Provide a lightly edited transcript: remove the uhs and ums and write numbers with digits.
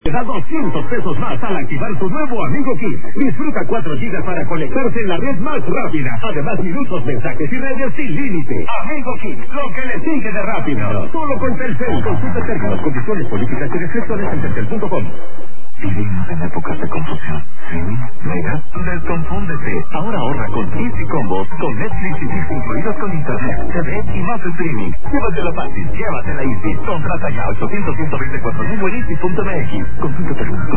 Te da 200 pesos más al activar tu nuevo Amigo Kit. Disfruta 4 gigas para conectarse en la red más rápida. Además, minutos, mensajes y redes sin límite. Amigo Kit, lo que le sigue de rápido. Solo con Telcel. Consulta términos, condiciones, políticas y restricciones en telcel.com. Vivimos en épocas de confusión. ¿Sí? ¿Mega? Desconfúndete. Ahora ahorra con Easy Combos, con Netflix y Disney incluidos con internet, TV y más streaming. Llévatela fácil, llévatela Easy. Contrata ya 800-124 en easy.mx. Consulta términos,